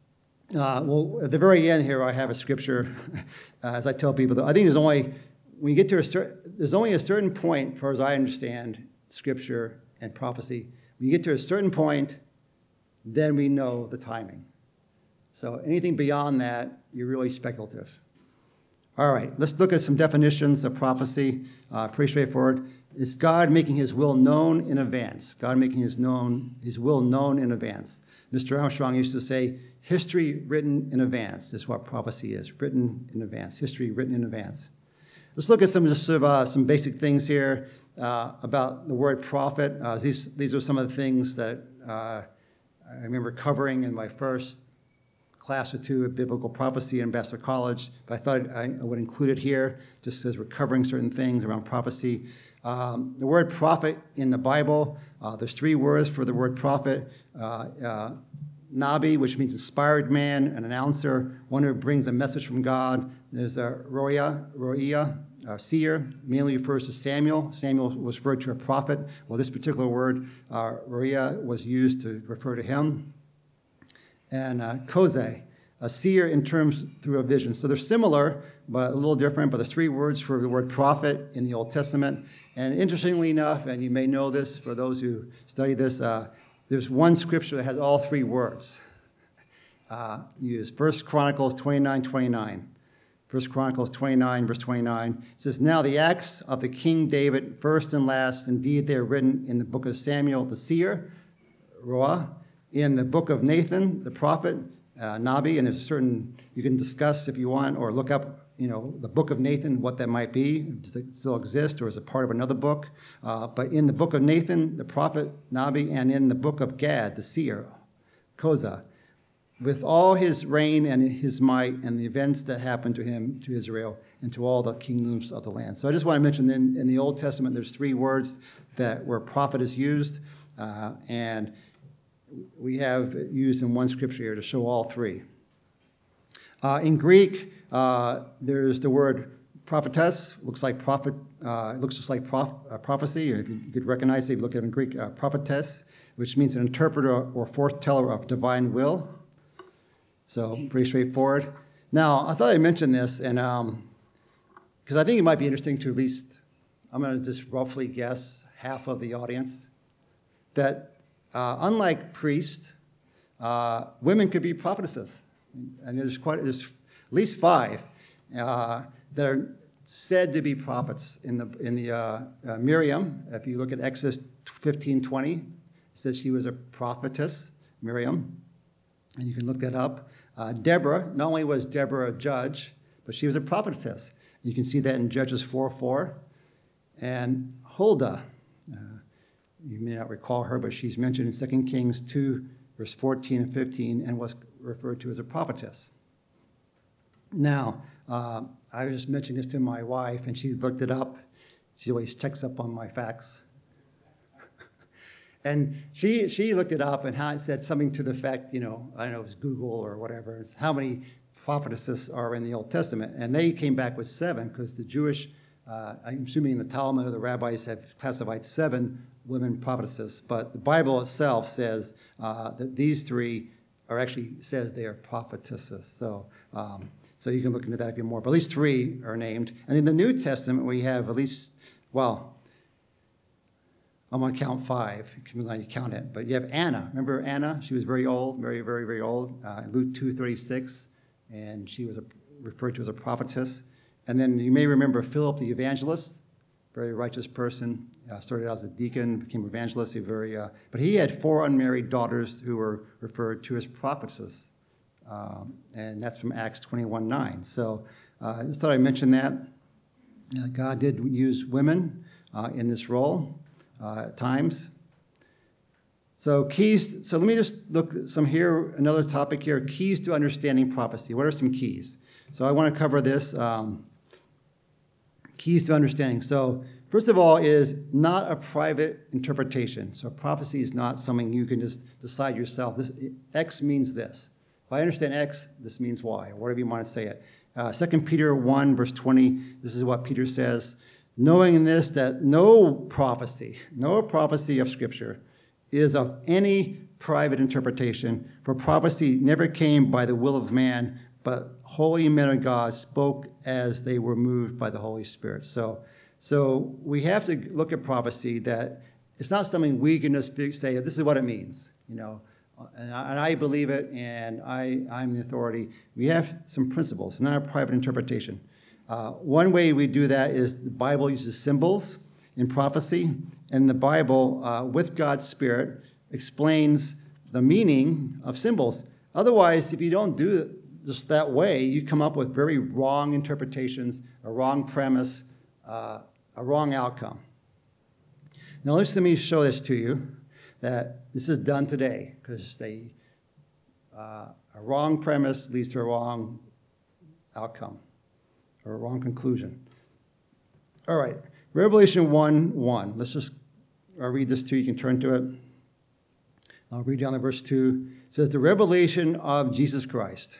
Uh, well, at the very end here, I have a scripture, uh, as I tell people. I think there's only, when you get to a certain, there's only a certain point, as far as I understand scripture and prophecy. When you get to a certain point, then we know the timing. So anything beyond that, you're really speculative. All right, let's look at some definitions of prophecy. Uh, pretty straightforward. It's God making his will known in advance. God making his known his will known in advance. Mister Armstrong used to say, history written in advance is what prophecy is, written in advance, history written in advance. Let's look at some just sort of, uh, some basic things here uh, about the word prophet. Uh, these, these are some of the things that uh, I remember covering in my first class or two of biblical prophecy in Vassar College, but I thought I would include it here just as we're covering certain things around prophecy. Um, the word prophet in the Bible, uh, there's three words for the word prophet. Uh, uh, Nabi, which means inspired man, an announcer, one who brings a message from God. There's a Roya, Roya, a seer, mainly refers to Samuel. Samuel was referred to a prophet. Well, this particular word, uh, Roya, was used to refer to him. And uh, Koze, a seer in terms through a vision. So they're similar, but a little different, but there's three words for the word prophet in the Old Testament. And interestingly enough, and you may know this for those who study this, uh, there's one scripture that has all three words uh, used. First Chronicles twenty-nine twenty-nine. First Chronicles twenty-nine, verse twenty-nine. It says, now the acts of the King David, first and last, indeed they are written in the book of Samuel the seer, Roah, in the book of Nathan the prophet, uh, Nabi, and there's a certain, you can discuss if you want, or look up, you know, the book of Nathan, what that might be. Does it still exist, or is it part of another book? Uh, but in the book of Nathan, the prophet, Nabi, and in the book of Gad, the seer, Koza, with all his reign and his might and the events that happened to him, to Israel, and to all the kingdoms of the land. So I just want to mention in, in the Old Testament, there's three words that where prophet is used, uh, and we have used in one scripture here to show all three. Uh, in Greek, uh, there's the word prophetess. Looks like prophet. Uh, it looks just like prof, uh, prophecy. Or you could recognize it if you look at it in Greek, uh, prophetess, which means an interpreter or foreteller of divine will. So pretty straightforward. Now, I thought I'd mention this, and um, because I think it might be interesting to at least, I'm going to just roughly guess half of the audience, that uh, unlike priests, uh, women could be prophetesses. And there's quite there's at least five uh, that are said to be prophets in the in the uh, uh, Miriam. If you look at Exodus fifteen twenty, it says she was a prophetess, Miriam, and you can look that up. Uh, Deborah, not only was Deborah a judge, but she was a prophetess. You can see that in Judges four four. And Huldah, uh, you may not recall her, but she's mentioned in Second Kings two, verse fourteen and fifteen, and was referred to as a prophetess. Now, uh, I was just mentioning this to my wife, and she looked it up. She always checks up on my facts. And she she looked it up, and how it said something to the effect, you know, I don't know if it's Google or whatever, it's how many prophetesses are in the Old Testament. And they came back with seven, because the Jewish, uh, I'm assuming in the Talmud or the rabbis have classified seven women prophetesses. But the Bible itself says uh, that these three are actually says they are prophetesses. So um, so you can look into that if you're more. But at least three are named. And in the New Testament, we have at least, well, I'm going to count five. It depends on how you count it. But you have Anna. Remember Anna? She was very old, very, very, very old. Uh, Luke two thirty-six. And she was a, referred to as a prophetess. And then you may remember Philip the evangelist, very righteous person. Uh, started out as a deacon, became an evangelist. A very, uh, but he had four unmarried daughters who were referred to as prophetesses. Um, and that's from Acts twenty-one nine. So uh, I just thought I'd mention that. Uh, God did use women uh, in this role uh, at times. So keys, so let me just look some here, another topic here, keys to understanding prophecy. What are some keys? So I want to cover this, um, keys to understanding. So first of all is not a private interpretation. So prophecy is not something you can just decide yourself. This X means this. If I understand X, this means Y, or whatever you want to say it. Uh, Second Peter one, verse twenty, this is what Peter says, knowing this, that no prophecy, no prophecy of Scripture is of any private interpretation, for prophecy never came by the will of man, but holy men of God spoke as they were moved by the Holy Spirit. So, so we have to look at prophecy that it's not something we can just say, this is what it means, you know, and I, and I believe it, and I, I'm the authority. We have some principles, not a private interpretation. Uh, one way we do that is the Bible uses symbols in prophecy, and the Bible, uh, with God's Spirit, explains the meaning of symbols. Otherwise, if you don't do it just that way, you come up with very wrong interpretations, a wrong premise, uh, a wrong outcome. Now, let me show this to you, that this is done today, because they uh, a wrong premise leads to a wrong outcome, or a wrong conclusion. All right, Revelation one one. Let's just I'll read this to you. You can turn to it. I'll read down to verse two. It says, the revelation of Jesus Christ,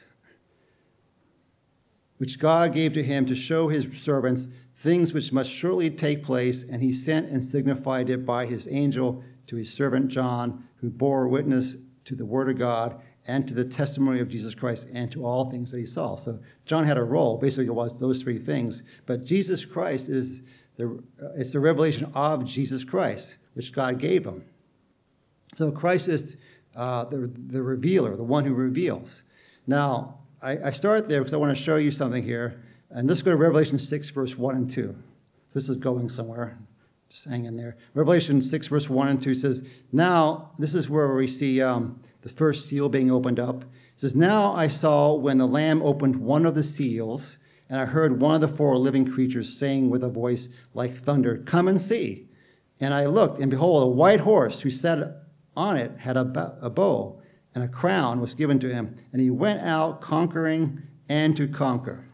which God gave to him to show his servants things which must surely take place, and he sent and signified it by his angel to his servant John, who bore witness to the word of God and to the testimony of Jesus Christ and to all things that he saw. So John had a role. Basically, it was those three things. But Jesus Christ is the, it's the revelation of Jesus Christ, which God gave him. So Christ is uh, the, the revealer, the one who reveals. Now, I, I start there because I want to show you something here. And let's go to Revelation six, verse one and two. This is going somewhere. Just hang in there. Revelation six, verse one and two says, now, this is where we see um, the first seal being opened up. It says, now I saw when the Lamb opened one of the seals, and I heard one of the four living creatures saying with a voice like thunder, come and see. And I looked, and behold, a white horse who sat on it had a, a bow, and a crown was given to him, and he went out conquering and to conquer.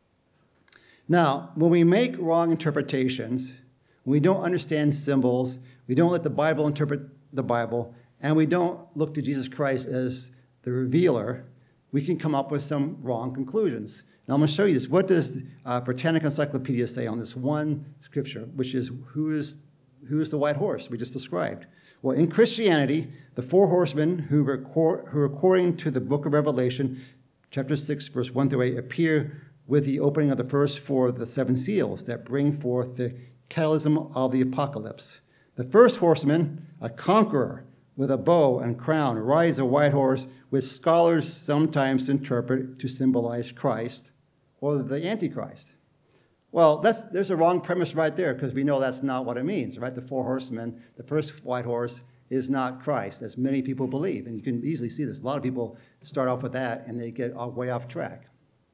Now, when we make wrong interpretations, when we don't understand symbols, we don't let the Bible interpret the Bible, and we don't look to Jesus Christ as the revealer, we can come up with some wrong conclusions. Now, I'm going to show you this. What does uh, Britannica Encyclopedia say on this one scripture, which is who is who is the white horse we just described? Well, in Christianity, the four horsemen who, record, who according to the book of Revelation, chapter six, verse one through eight, appear with the opening of the first four of the seven seals that bring forth the catalysm of the apocalypse. The first horseman, a conqueror with a bow and crown, rides a white horse, which scholars sometimes interpret to symbolize Christ or the Antichrist. Well, that's, there's a wrong premise right there, because we know that's not what it means, right? The four horsemen, the first white horse is not Christ, as many people believe. And you can easily see this. A lot of people start off with that, and they get way off track.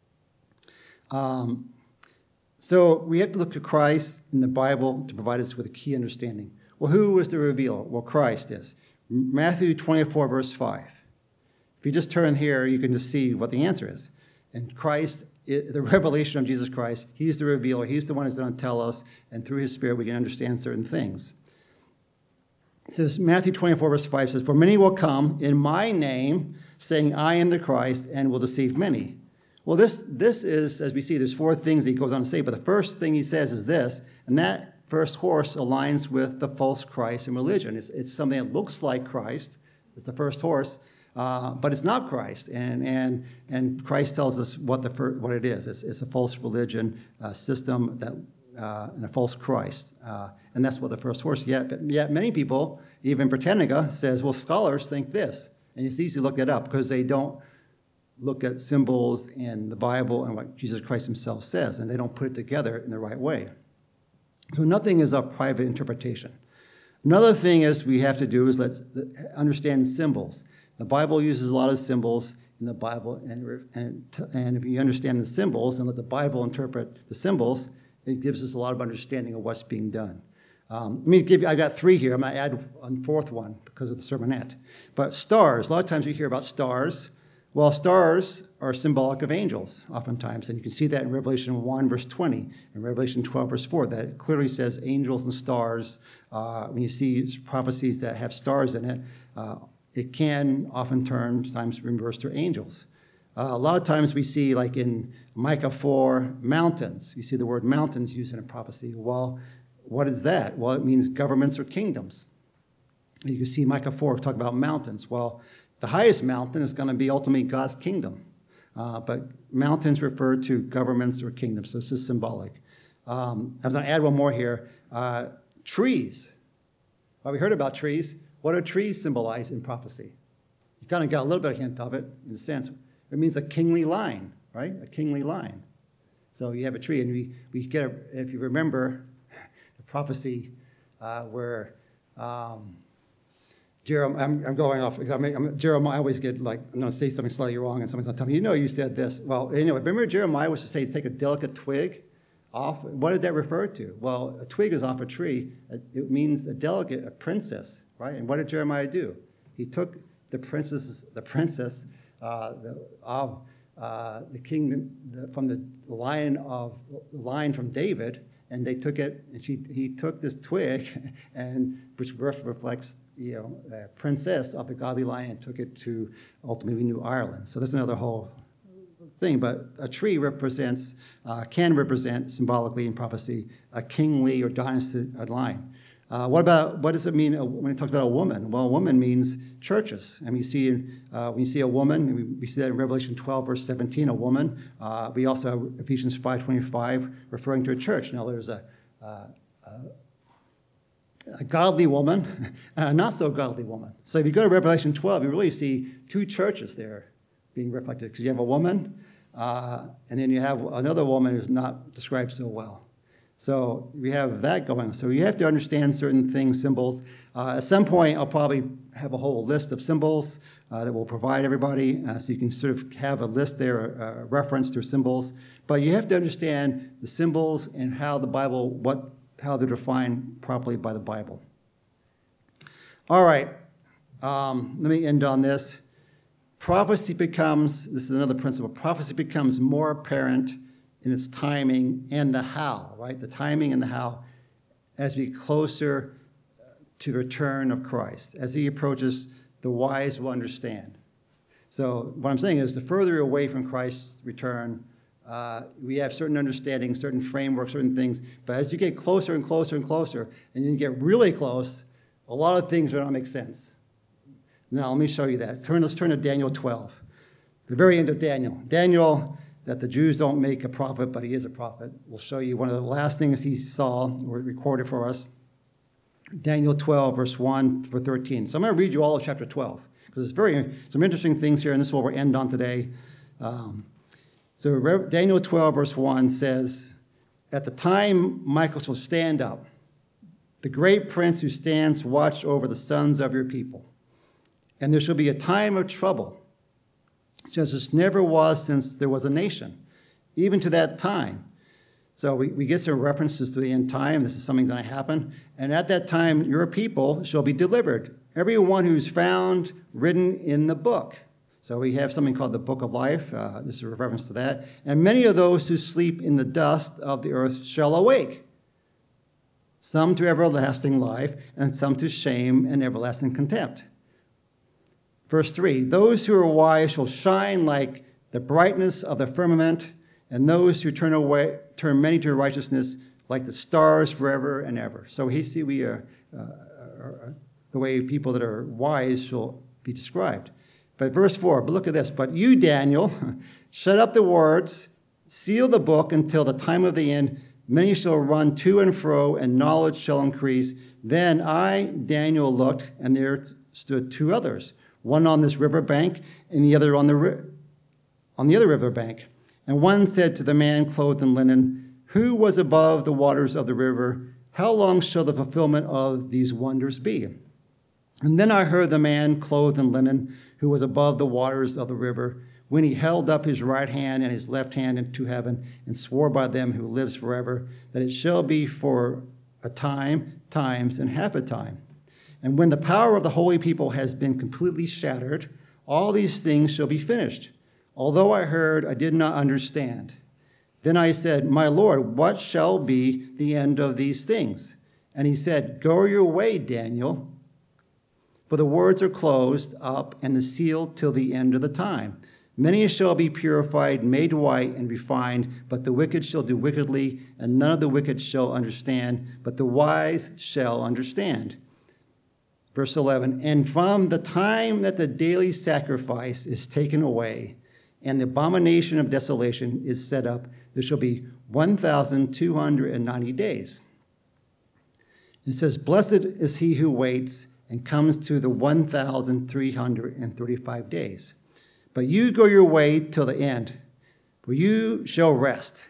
Um, so we have to look to Christ in the Bible to provide us with a key understanding. Well, who is the revealer? Well, Christ is. Matthew twenty-four, verse five. If you just turn here, you can just see what the answer is. And Christ, the revelation of Jesus Christ, he's the revealer. He's the one who's going to tell us, and through his Spirit we can understand certain things. It says, Matthew twenty-four, verse five says, for many will come in my name, saying, I am the Christ, and will deceive many. Well, this, this is, as we see, there's four things that he goes on to say, but the first thing he says is this, and that first horse aligns with the false Christ in religion. It's, it's something that looks like Christ. It's the first horse, uh, but it's not Christ. And, and, and Christ tells us what, the fir- what it is. It's, it's a false religion uh, system that, uh, and a false Christ. Uh, and that's what the first horse, yet, but yet many people, even Britannica, says, well, scholars think this. And it's easy to look that up because they don't look at symbols in the Bible and what Jesus Christ himself says, and they don't put it together in the right way. So nothing is a private interpretation. Another thing is we have to do is let's understand symbols. The Bible uses a lot of symbols in the Bible, and, and, and if you understand the symbols and let the Bible interpret the symbols, it gives us a lot of understanding of what's being done. Um, let me give you, I got three here. I'm going to add a fourth one because of the sermonette. But stars, a lot of times we hear about stars. Well, stars are symbolic of angels, oftentimes, and you can see that in Revelation one, verse twenty, and Revelation twelve, verse four, that it clearly says angels and stars. Uh, when you see prophecies that have stars in it, uh, it can oftentimes reverse to angels. Uh, a lot of times we see, like in Micah four, mountains. You see the word mountains used in a prophecy. Well, what is that? Well, it means governments or kingdoms. You can see Micah four talk about mountains. Well, the highest mountain is going to be ultimately God's kingdom. Uh, but mountains refer to governments or kingdoms, so this is symbolic. Um, I was going to add one more here. Uh, trees. Well, we heard about trees. What do trees symbolize in prophecy? You kind of got a little bit of hint of it, in a sense. It means a kingly line, right? A kingly line. So you have a tree, and we, we get, a, if you remember the prophecy uh, where um, Jeremiah, I'm, I'm going off, I mean, I'm, Jeremiah, I always get like, I'm going to say something slightly wrong, and someone's going to tell me, you know, you said this. Well, anyway, remember Jeremiah was to say, take a delicate twig off. What did that refer to? Well, a twig is off a tree. It means a delicate, a princess, right? And what did Jeremiah do? He took the princess, the princess uh, the, of uh, the king the, from the line of line from David, and they took it, and she, he took this twig, and which reflects, you know, the princess of the godly line, and took it to ultimately New Ireland. So that's another whole thing. But a tree represents, uh, can represent symbolically in prophecy a kingly or dynasty line. Uh, what about, what does it mean when it talks about a woman? Well, a woman means churches. And we see, uh, when you see a woman, we, we see that in Revelation twelve, verse seventeen, a woman. Uh, we also have Ephesians five twenty-five referring to a church. Now, there's a, uh, a, a godly woman and a not so godly woman. So if you go to Revelation twelve, you really see two churches there being reflected, because you have a woman, uh, and then you have another woman who's not described so well. So we have that going on. So you have to understand certain things, symbols. Uh, at some point, I'll probably have a whole list of symbols uh, that will provide everybody, uh, so you can sort of have a list there, a reference to symbols. But you have to understand the symbols and how the Bible, what, how they're defined properly by the Bible. All right, um, let me end on this. Prophecy becomes, this is another principle, prophecy becomes more apparent in its timing and the how, right? The timing and the how as we get closer to the return of Christ. As he approaches, the wise will understand. So what I'm saying is the further away from Christ's return, uh, we have certain understanding, certain frameworks, certain things. But as you get closer and closer and closer, and you get really close, a lot of things don't make sense. Now, let me show you that. Turn, let's turn to Daniel twelve, the very end of Daniel. Daniel, that the Jews don't make a prophet, but he is a prophet. We'll show you one of the last things he saw, or recorded for us. Daniel twelve, verse one for thirteen. So I'm going to read you all of chapter twelve, because it's very, some interesting things here, and this is what we'll end on today. Um, so Daniel twelve, verse one says, "At the time Michael shall stand up, the great prince who stands watch over the sons of your people. And there shall be a time of trouble, such as never was since there was a nation, even to that time." So we, we get some references to the end time. This is something going to happen. "And at that time, your people shall be delivered, everyone who's found written in the book." So we have something called the Book of Life. Uh, this is a reference to that. "And many of those who sleep in the dust of the earth shall awake, some to everlasting life, and some to shame and everlasting contempt." Verse three, "Those who are wise shall shine like the brightness of the firmament, and those who turn away, turn many to righteousness like the stars forever and ever." So we see we are, uh, are the way people that are wise shall be described. But verse four, but look at this. "But you, Daniel, shut up the words, seal the book until the time of the end. Many shall run to and fro, and knowledge shall increase. Then I, Daniel, looked, and there stood two others, one on this river bank, and the other on the on the other river bank. And one said to the man clothed in linen, 'Who was above the waters of the river? How long shall the fulfillment of these wonders be?' And then I heard the man clothed in linen, who was above the waters of the river, when he held up his right hand and his left hand into heaven, and swore by them who lives forever, that it shall be for a time, times, and half a time. And when the power of the holy people has been completely shattered, all these things shall be finished. Although I heard, I did not understand. Then I said, 'My Lord, what shall be the end of these things?' And he said, 'Go your way, Daniel, for the words are closed up and the seal till the end of the time. Many shall be purified, made white, and refined, but the wicked shall do wickedly, and none of the wicked shall understand, but the wise shall understand. Verse eleven, and from the time that the daily sacrifice is taken away and the abomination of desolation is set up, there shall be one thousand two hundred ninety days. It says, blessed is he who waits and comes to the one thousand three hundred thirty-five days. But you go your way till the end, for you shall rest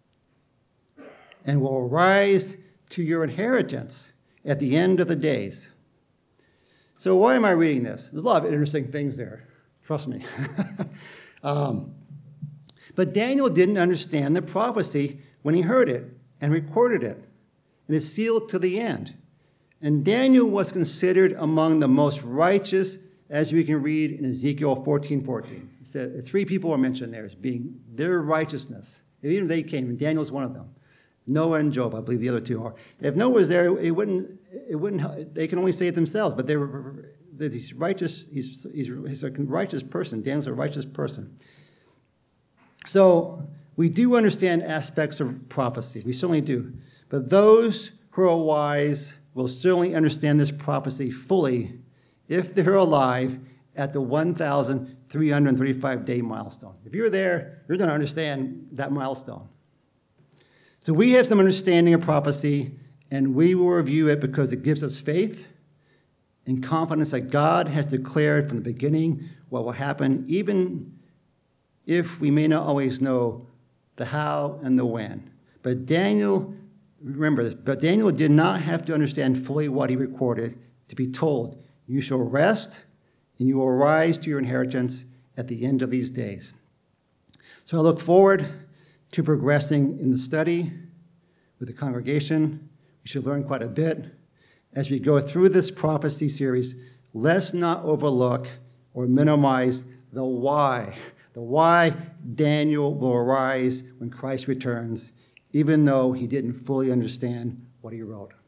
and will arise to your inheritance at the end of the days. So why am I reading this? There's a lot of interesting things there. Trust me. um, but Daniel didn't understand the prophecy when he heard it and recorded it. And it's sealed to the end. And Daniel was considered among the most righteous, as we can read in Ezekiel fourteen fourteen. It said, three people are mentioned there as being their righteousness. Even they came, and Daniel's one of them. Noah and Job, I believe the other two are. If Noah was there, it wouldn't, it wouldn't, they can only save themselves, but they were, he's righteous, he's, he's, he's a righteous person. Daniel's a righteous person. So we do understand aspects of prophecy. We certainly do. But those who are wise will certainly understand this prophecy fully if they're alive at the one thousand three hundred thirty-five day milestone. If you're there, you're going to understand that milestone. So we have some understanding of prophecy, and we will review it because it gives us faith and confidence that God has declared from the beginning what will happen, even if we may not always know the how and the when. But Daniel, remember this, but Daniel did not have to understand fully what he recorded to be told, you shall rest and you will rise to your inheritance at the end of these days. So I look forward to progressing in the study with the congregation. We should learn quite a bit. As we go through this prophecy series, let's not overlook or minimize the why. The why Daniel will arise when Christ returns, even though he didn't fully understand what he wrote.